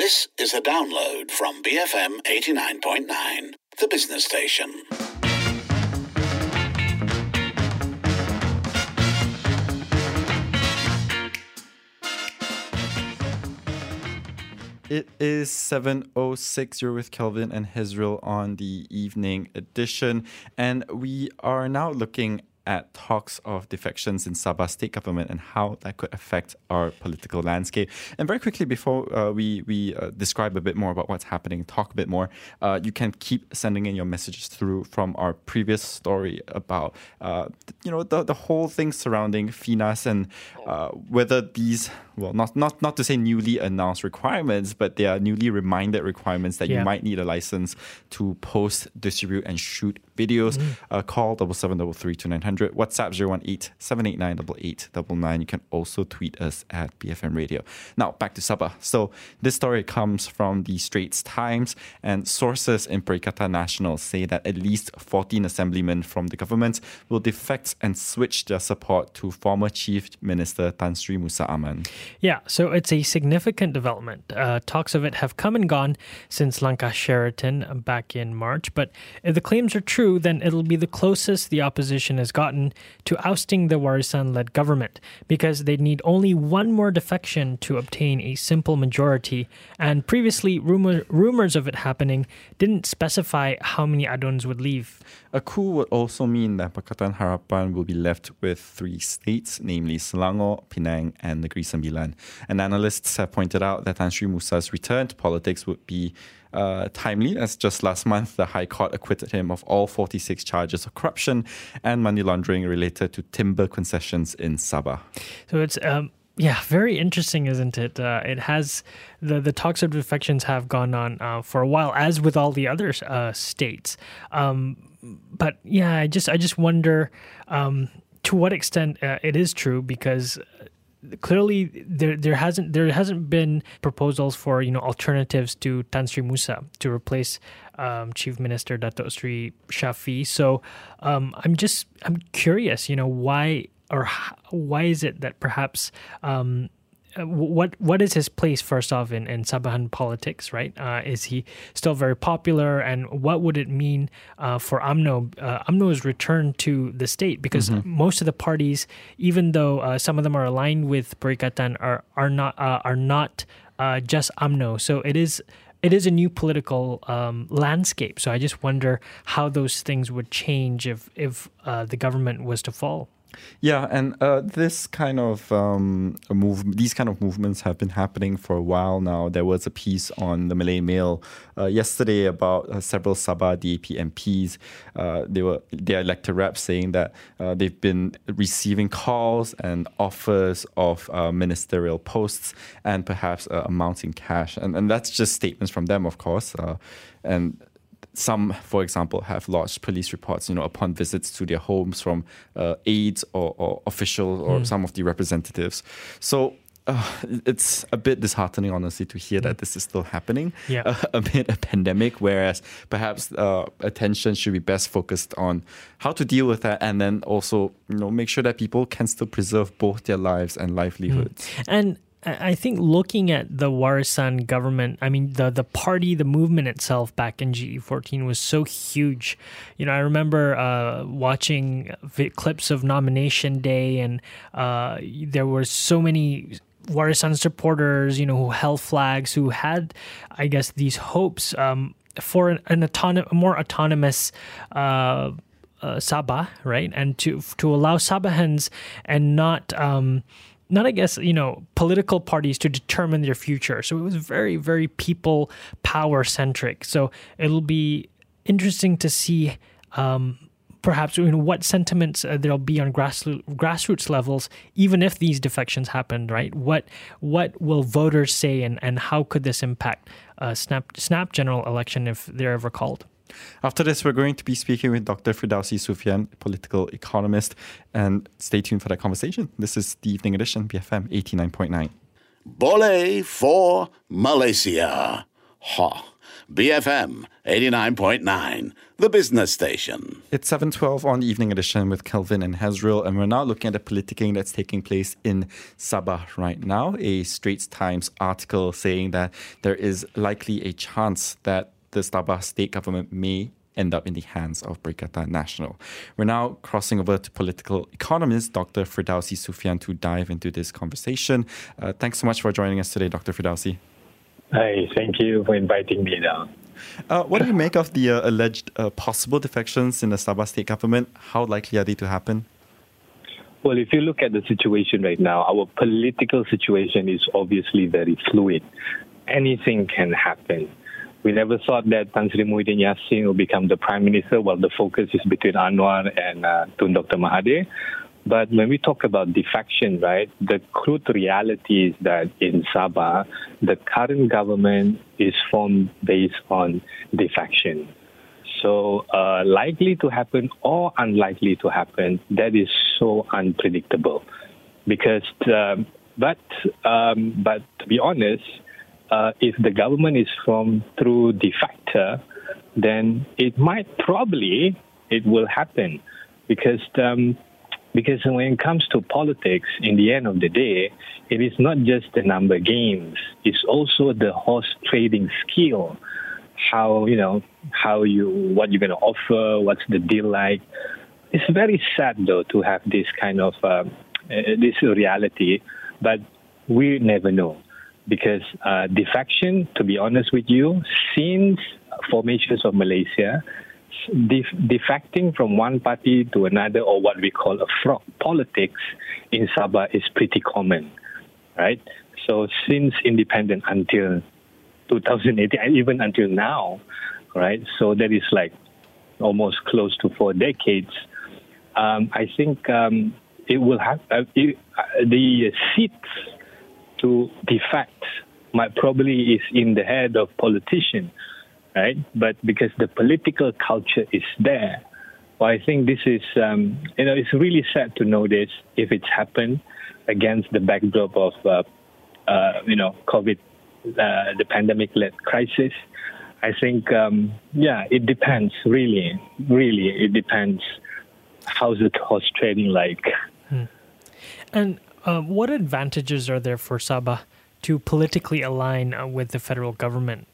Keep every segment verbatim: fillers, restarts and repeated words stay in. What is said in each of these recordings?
This is a download from B F M eighty-nine point nine, the business station. It is seven oh six. You're with Kelvin and Hezril on the evening edition. And we are now looking at talks of defections in Sabah state government and how that could affect our political landscape. And very quickly, before uh, we, we uh, describe a bit more about what's happening, talk a bit more, uh, you can keep sending in your messages through from our previous story about, uh, you know, the, the whole thing surrounding FINAS and uh, whether these, well, not, not, not to say newly announced requirements, but they are newly reminded requirements that yeah. you might need a license to post, distribute, and shoot videos. Mm. Uh, call double seven double three two nine hundred. WhatsApp zero one eight seven eight nine eight eight nine nine. You can also tweet us at B F M Radio. Now, back to Sabah. So this story comes from the Straits Times, and sources in Perikatan Nasional say that at least fourteen assemblymen from the government will defect and switch their support to former Chief Minister Tan Sri Musa Aman. Yeah, so it's a significant development. Uh, talks of it have come and gone since Langkah Sheraton back in March, but if the claims are true, then it'll be the closest the opposition has gotten to ousting the Warisan-led government, because they'd need only one more defection to obtain a simple majority, and previously rumor, rumors of it happening didn't specify how many Aduns would leave. A coup would also mean that Pakatan Harapan will be left with three states, namely Selangor, Penang and Negeri Sembilan. And analysts have pointed out that Tan Sri Musa's return to politics would be Uh, timely, as just last month the High Court acquitted him of all forty-six charges of corruption and money laundering related to timber concessions in Sabah. So it's um, yeah, very interesting, isn't it? Uh, it has the the talks of defections have gone on uh, for a while, as with all the other uh, states. Um, but yeah, I just I just wonder um, to what extent uh, it is true, because clearly there there hasn't there hasn't been proposals for, you know, alternatives to Tan Sri Musa to replace um, Chief Minister Datuk Sri Shafie. So um, I'm just I'm curious, you know, why or how, why is it that perhaps um, what what is his place first off in, in Sabahan politics, right? Uh, is he still very popular, and what would it mean uh, for U M N O uh, U M N O's return to the state? Because mm-hmm. most of the parties, even though uh, some of them are aligned with Perikatan, are are not uh, are not uh, just U M N O. So it is. It is a new political um, landscape. So I just wonder how those things would change if if uh, the government was to fall. Yeah, and uh, this kind of um, a move, these kind of movements have been happening for a while now. There was a piece on the Malay Mail uh, yesterday about uh, several Sabah D A P M Ps. Uh, they were their elected reps saying that uh, they've been receiving calls and offers of uh, ministerial posts and perhaps uh, amounts in cash, and and that's just statements from them, of course, uh, and. Some, for example, have lodged police reports, you know, upon visits to their homes from uh, aides or, or officials or mm. some of the representatives. So uh, it's a bit disheartening, honestly, to hear mm. that this is still happening yeah. uh, amid a pandemic, whereas perhaps uh, attention should be best focused on how to deal with that, and then also, you know, make sure that people can still preserve both their lives and livelihoods. Mm. And I think looking at the Warisan government, I mean, the, the party, the movement itself back in G E fourteen was so huge. You know, I remember uh, watching vi- clips of nomination day, and uh, there were so many Warisan supporters, you know, who held flags, who had, I guess, these hopes um, for an, an autonom- more autonomous uh, uh, Sabah, right? And to to allow Sabahans and not... Um, Not, I guess, you know, political parties to determine their future. So it was very, very people power centric. So it'll be interesting to see um, perhaps, you know, what sentiments uh, there'll be on grassroots grassroots levels, even if these defections happened, right? What what will voters say, and, and how could this impact uh, snap snap general election if they're ever called? After this, we're going to be speaking with Doctor Firdausi Sufyan, political economist, and stay tuned for that conversation. This is the Evening Edition, B F M eighty-nine point nine. Boleh for Malaysia. Ha. B F M eighty-nine point nine, the business station. It's seven twelve on the evening edition with Kelvin and Hezril, and we're now looking at the politicking that's taking place in Sabah right now. A Straits Times article saying that there is likely a chance that the Sabah state government may end up in the hands of Perikatan Nasional. We're now crossing over to political economist Doctor Firdausi Sufyan to dive into this conversation. Uh, thanks so much for joining us today, Doctor Firdausi. Hi, thank you for inviting me down. Uh, what do you make of the uh, alleged uh, possible defections in the Sabah state government? How likely are they to happen? Well, if you look at the situation right now, our political situation is obviously very fluid. Anything can happen. We never thought that Tan Sri Muhyiddin Yassin will become the Prime Minister while the focus is between Anwar and uh, Tun Doctor Mahathir. But when we talk about defection, right, the crude reality is that in Sabah, the current government is formed based on defection. So uh, likely to happen or unlikely to happen, that is so unpredictable. Because, um, but, um, but to be honest, uh, if the government is formed through defector, then it might probably, it will happen. Because um, Because when it comes to politics, in the end of the day, it is not just the number games. It's also the horse trading skill. How, you know, how you, what you're going to offer, what's the deal like. It's very sad, though, to have this kind of, uh, this reality. But we never know. Because uh, defection, to be honest with you, since formations of Malaysia, Def- defecting from one party to another, or what we call a frog politics in Sabah, is pretty common, right? So since independence until two thousand eighteen, and even until now, right? So that is like almost close to four decades. Um, I think um, it will have uh, it, uh, the seats to defect might probably is in the head of politicians. Right, but because the political culture is there, well, I think this is, um, you know, it's really sad to know this if it's happened against the backdrop of, uh, uh, you know, COVID, uh, the pandemic-led crisis. I think, um, yeah, it depends, really, really, it depends. How's the horse trading like? Hmm. And uh, what advantages are there for Sabah to politically align uh, with the federal government?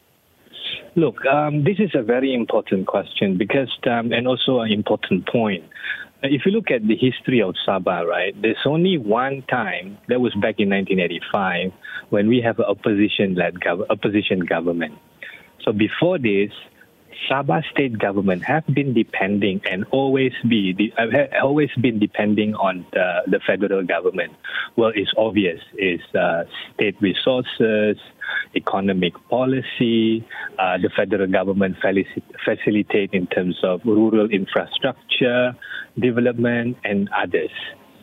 Look, um, this is a very important question because, um, and also an important point. If you look at the history of Sabah, right, there's only one time, that was back in nineteen eighty-five, when we have an opposition-led gov- opposition government. So before this, Sabah state government have been depending and always be the, uh, always been depending on the, the federal government. Well, it's obvious, it's uh, state resources, economic policy, uh, the federal government felici- facilitate in terms of rural infrastructure, development, and others.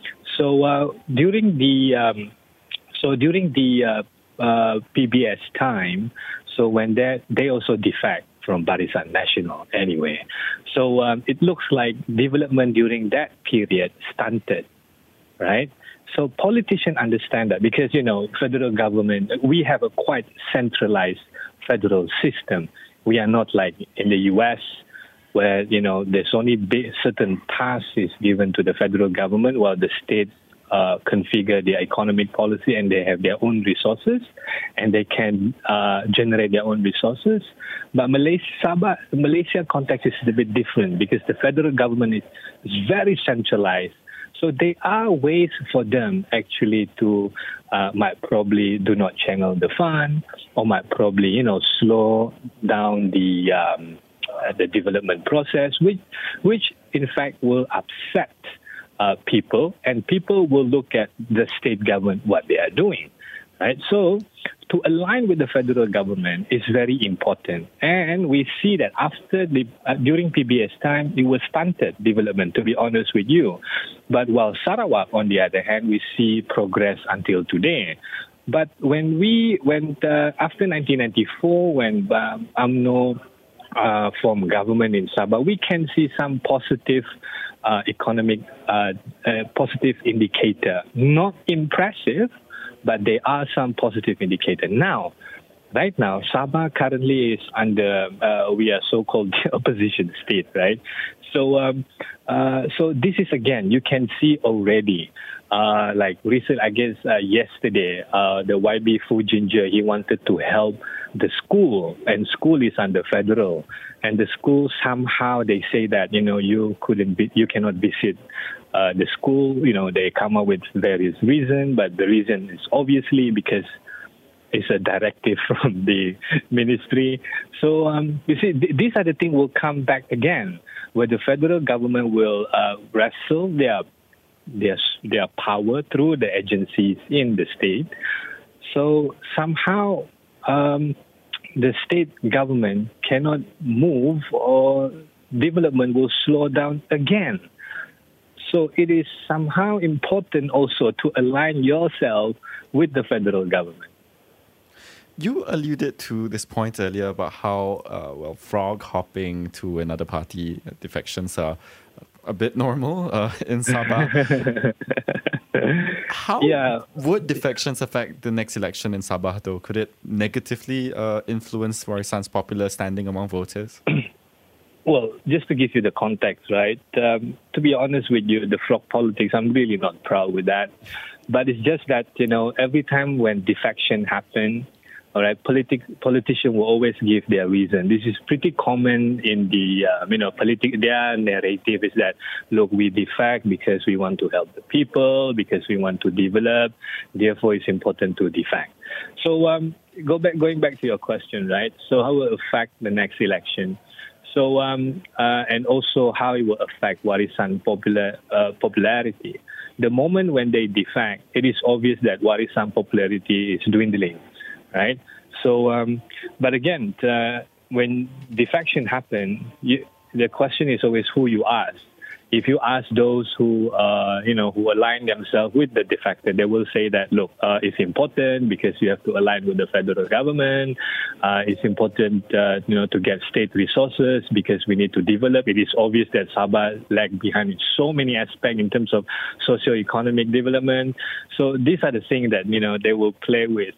So uh, during the um, so during the uh, uh, P B S time, so when they they also defect from Barisan Nasional anyway. So um, it looks like development during that period stunted, right? So politicians understand that because, you know, federal government, we have a quite centralized federal system. We are not like in the U S where, you know, there's only big, certain tasks is given to the federal government while the states uh, configure their economic policy and they have their own resources and they can uh, generate their own resources. But Malaysia, Sabah, Malaysia context is a bit different because the federal government is, is very centralized. So there are ways for them actually to uh, might probably do not channel the fund or might probably, you know, slow down the um, uh, the development process, which which in fact will upset uh, people, and people will look at the state government what they are doing, right? So to align with the federal government is very important. And we see that after the, uh, during P B S time, it was stunted development, to be honest with you. But while Sarawak, on the other hand, we see progress until today. But when we went, uh, after nineteen ninety-four, when um, U M N O uh, formed government in Sabah, we can see some positive uh, economic, uh, uh, positive indicator. Not impressive, but there are some positive indicators. Now, right now, Sabah currently is under, uh, we are so-called opposition state, right? So, um, uh, so this is again, you can see already, uh, like recent, I guess uh, yesterday, uh, the Y B Fujinja, he wanted to help the school, and school is under federal, and the school somehow they say that you know you couldn't be, you cannot visit uh, the school. You know they come up with various reasons, but the reason is obviously because it's a directive from the ministry. So um, you see, th- these are the things will come back again, where the federal government will uh, wrestle their their their power through the agencies in the state. So somehow. Um, the state government cannot move or development will slow down again. So it is somehow important also to align yourself with the federal government. You alluded to this point earlier about how, uh, well, frog hopping to another party defections are a bit normal uh, in Sabah. How yeah. would defections affect the next election in Sabah, though? Could it negatively uh, influence Warisan's popular standing among voters? Well, just to give you the context, right? Um, to be honest with you, the frog politics, I'm really not proud with that. But it's just that, you know, every time when defection happens, all right, politic, politicians will always give their reason. This is pretty common in the, uh, you know, politic. Their narrative is that, look, we defect because we want to help the people, because we want to develop. Therefore, it's important to defect. So, um, go back, going back to your question, right? So, how will it affect the next election? So, um, uh, and also how it will affect Warisan popular uh, popularity. The moment when they defect, it is obvious that Warisan popularity is dwindling. Right. So, um, but again, uh, when defection happens, the question is always who you ask. If you ask those who, uh, you know, who align themselves with the defector, they will say that, look, uh, it's important because you have to align with the federal government. Uh, it's important, uh, you know, to get state resources because we need to develop. It is obvious that Sabah lags behind in so many aspects in terms of socio-economic development. So these are the things that, you know, they will play with.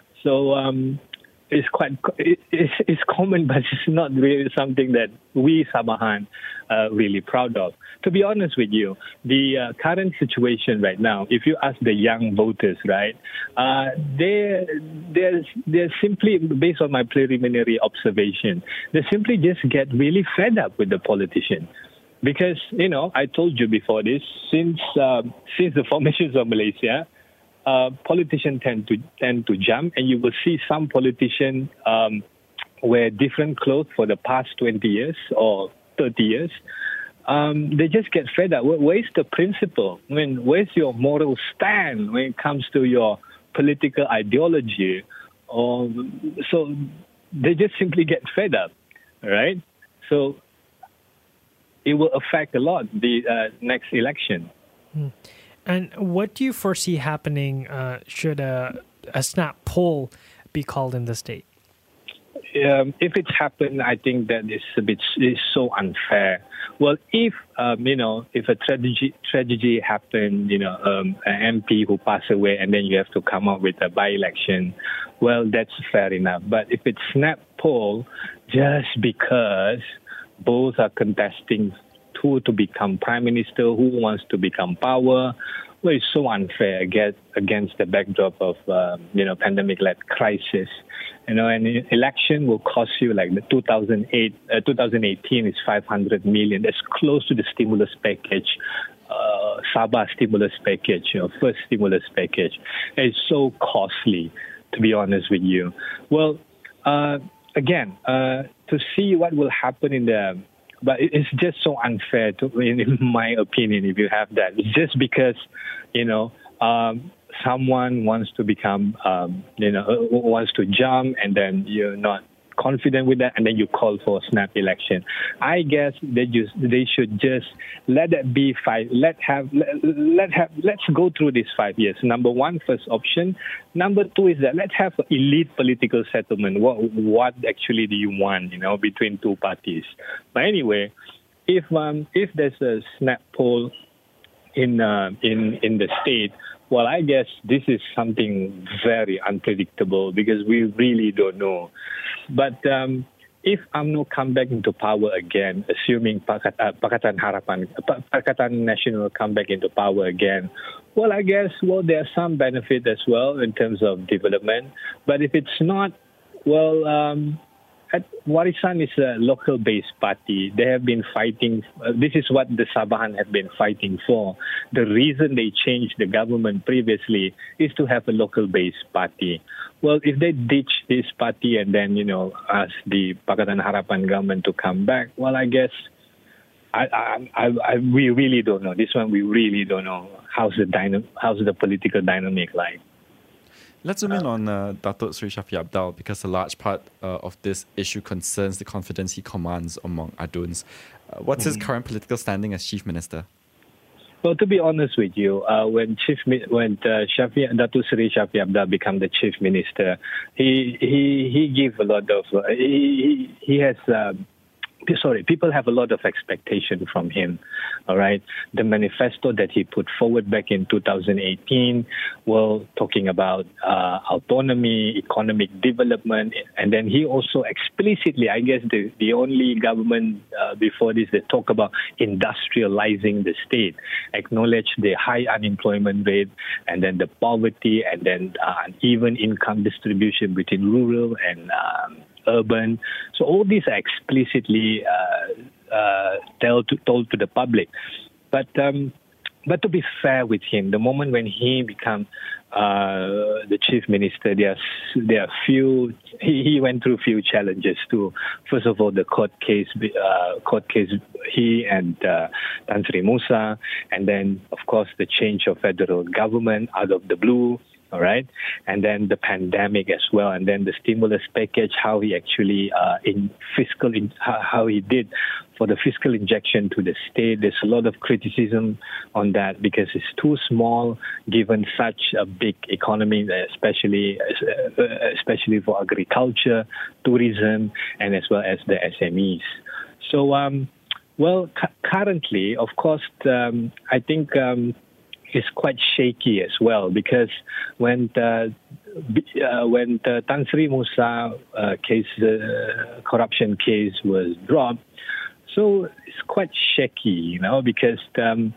So um, it's quite it, it's, it's common, but it's not really something that we Sabahan are really proud of. To be honest with you, the uh, current situation right now, if you ask the young voters, right, uh, they they're they're simply based on my preliminary observation, they simply just get really fed up with the politician. Because you know, I told you before this, since um, since the formation of Malaysia. Uh, politicians tend to tend to jump, and you will see some politicians um, wear different clothes for the past twenty years or thirty years. Um, they just get fed up. Where, where's the principle? I mean, where's your moral stand when it comes to your political ideology? Or, so they just simply get fed up, right? So it will affect a lot the uh, next election. Hmm. And what do you foresee happening uh, should a, a snap poll be called in the state? Um, if it's happened, I think that it's a bit it's so unfair. Well, if um, you know, if a tragedy tragedy happened, you know, um, an M P who passed away, and then you have to come up with a by-election, well, that's fair enough. But if it's snap poll, just because both are contesting who to become prime minister, who wants to become power, well, it's so unfair against against the backdrop of uh, you know pandemic-led crisis. You know, an election will cost you like the two thousand eight, uh, twenty eighteen is five hundred million. That's close to the stimulus package, uh, Sabah stimulus package, you know, first stimulus package. It's so costly, to be honest with you. Well, uh, again, uh, to see what will happen in the But it's just so unfair, to, in my opinion, if you have that. It's just because, you know, um, someone wants to become, um, you know, wants to jump, and then you're not confident with that, and then you call for a snap election. I guess they just they should just let it be five. Let have let, let have let's go through these five years. Number one, first option. Number two is that let's have an elite political settlement. What what actually do you want? You know, between two parties. But anyway, if um if there's a snap poll in uh, in in the state, Well, I guess this is something very unpredictable because we really don't know. But um, if U M N O come back into power again, assuming Pakatan, Pakatan Harapan, Pakatan Nasional come back into power again, well, I guess, well, there's some benefit as well in terms of development. But if it's not, well, um, at Warisan is a local-based party. They have been fighting. Uh, this is what the Sabahan have been fighting for. The reason they changed the government previously is to have a local-based party. Well, if they ditch this party and then, you know, ask the Pakatan Harapan government to come back, well, I guess I, I, I, I, we really don't know. This one, we really don't know. How's the dyna- How's the political dynamic like? Let's zoom in on uh, Datuk Seri Shafie Apdal because a large part uh, of this issue concerns the confidence he commands among Aduns. Uh, what's mm-hmm. his current political standing as Chief Minister? Well, to be honest with you, uh, when Chief when uh, Shafie Datuk Seri Shafie Apdal became the Chief Minister, he he he gave a lot of uh, he he has. Uh, Sorry, people have a lot of expectation from him, all right? The manifesto that he put forward back in two thousand eighteen, well, talking about uh, autonomy, economic development, and then he also explicitly, I guess the, the only government uh, before this that talk about industrializing the state, acknowledge the high unemployment rate, and then the poverty, and then uh, uneven income distribution between rural and um, urban. So all these are explicitly uh, uh, told, to, told to the public. But um, but to be fair with him, the moment when he became uh, the chief minister, there are, there are few. He, he went through few challenges too. First of all, the court case, uh, court case. He and uh, Tan Sri Musa, and then of course the change of federal government out of the blue. All right, and then the pandemic as well, and then the stimulus package, how he actually uh, in fiscal, in, how, how he did for the fiscal injection to the state. There's a lot of criticism on that because it's too small given such a big economy, especially uh, especially for agriculture, tourism, and as well as the S M Es. So, um, well, cu- currently, of course, um, I think. Um, is quite shaky as well because when the, uh, when the Tan Sri Musa uh, case, uh, corruption case was dropped, so it's quite shaky, you know, because um,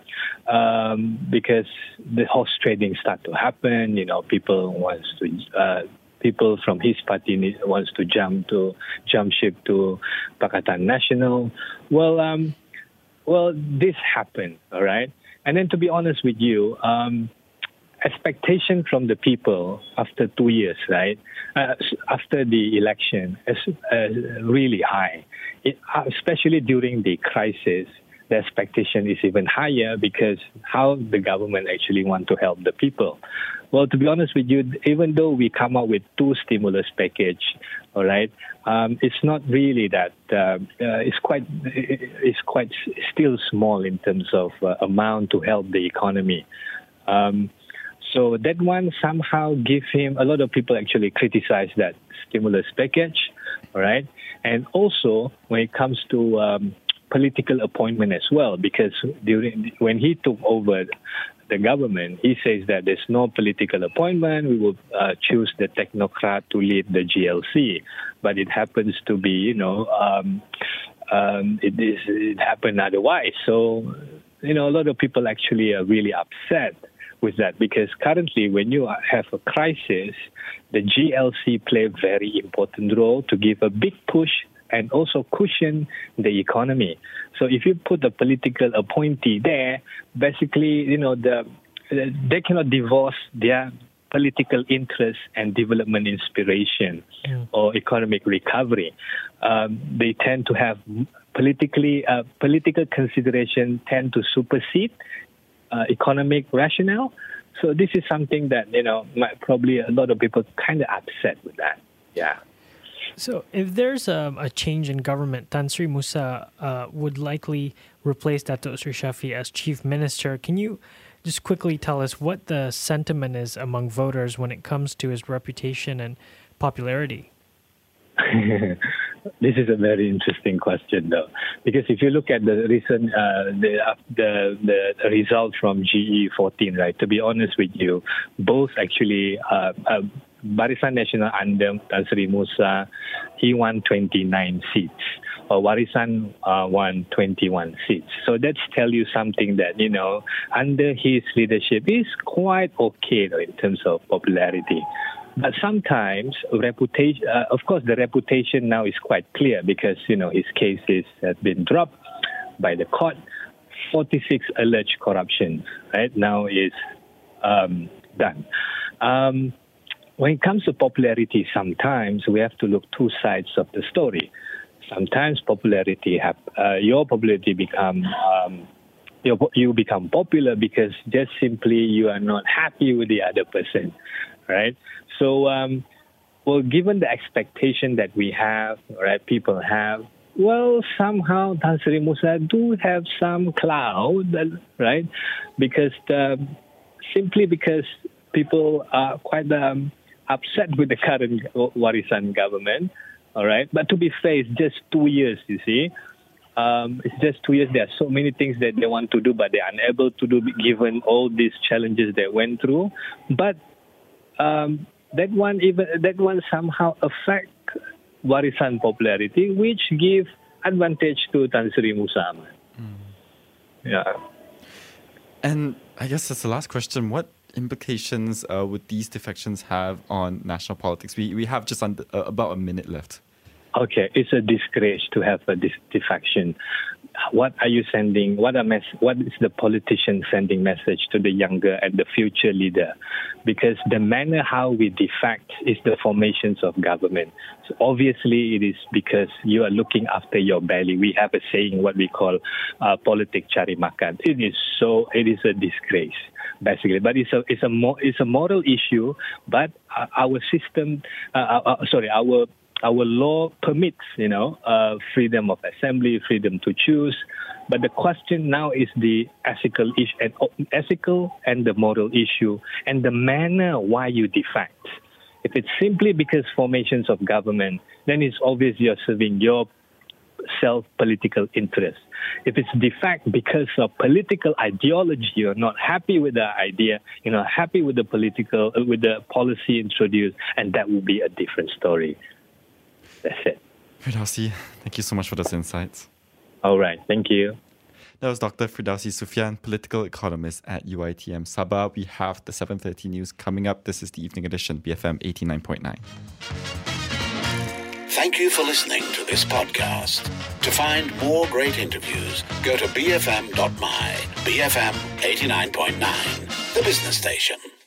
um, because the horse trading start to happen, you know, people wants to. Uh, People from his party wants to jump to jump ship to Pakatan Nasional. Well, um, well, this happened, all right. And then, to be honest with you, um, expectation from the people after two years, right, uh, after the election, is uh, really high. It, especially during the crisis, the expectation is even higher because how the government actually want to help the people. Well, to be honest with you, even though we come up with two stimulus package, all right, um, it's not really that. Uh, uh, it's quite, it's quite still small in terms of uh, amount to help the economy. Um, so that one somehow give him. A lot of people actually criticize that stimulus package, all right, and also when it comes to um, political appointment as well, because during when he took over the government, he says that there's no political appointment. We will uh, choose the technocrat to lead the G L C, but it happens to be, you know, um, um, it is it happened otherwise. So, you know, a lot of people actually are really upset with that because currently, when you have a crisis, the G L C play a very important role to give a big push and also cushion the economy. So if you put a political appointee there, basically, you know, the they cannot divorce their political interest and development inspiration yeah. or economic recovery. Um, they tend to have politically uh, political consideration tend to supersede uh, economic rationale. So this is something that, you know, might probably a lot of people kind of upset with that. Yeah. So if there's a, a change in government, Tan Sri Musa uh, would likely replace Datuk Sri Shafie as chief minister. Can you just quickly tell us what the sentiment is among voters when it comes to his reputation and popularity? This is a very interesting question, though, because if you look at the recent uh, the, uh, the the results from G E fourteen, right? To be honest with you, both actually uh, uh, Barisan Nasional under Tan Sri Musa, he won twenty-nine seats. Or Warisan uh, won twenty-one seats. So that's tell you something that, you know, under his leadership is quite okay though, in terms of popularity. But sometimes reputation, uh, of course, the reputation now is quite clear because, you know, his cases have been dropped by the court. forty-six alleged corruption, right, now is um, done. Um, when it comes to popularity, sometimes we have to look two sides of the story. Sometimes popularity, have, uh, your popularity become, um, you, you become popular because just simply you are not happy with the other person, right? So, um, well, given the expectation that we have, right, people have, well, somehow Tan Sri Musa do have some cloud, right? Because um, simply because people are quite um, upset with the current Warisan government. All right. But to be fair, it's just two years, you see. Um, it's just two years. There are so many things that they want to do, but they're unable to do given all these challenges they went through. But um, that one even that one somehow affect Warisan popularity, which give advantage to Tan Sri Musa. Mm. Yeah. And I guess that's the last question. What implications uh, would these defections have on national politics? We we have just under, uh, about a minute left. Okay, it's a disgrace to have a dis- defection. What are you sending? What are mes- What is the politician sending message to the younger and the future leader? Because the manner how we defect is the formations of government. So obviously, it is because you are looking after your belly. We have a saying, what we call uh, politik cari makan. It is so. It is a disgrace, basically. But it's a it's a mo- it's a moral issue. But uh, our system, uh, uh, sorry, our Our law permits, you know, uh, freedom of assembly, freedom to choose. But the question now is the ethical issue, and ethical and the moral issue, and the manner why you defect. If it's simply because formations of government, then it's obvious you're serving your self-political interest. If it's defect because of political ideology, you're not happy with the idea, you're not happy with the political, with the policy introduced, and that will be a different story. That's it. Firdausi, thank you so much for those insights. All right, thank you. That was Doctor Firdausi Sufyan, political economist at U I T M Sabah. We have the seven thirty news coming up. This is the evening edition, B F M eighty-nine point nine. Thank you for listening to this podcast. To find more great interviews, go to b f m dot m y. B F M eighty-nine point nine, the business station.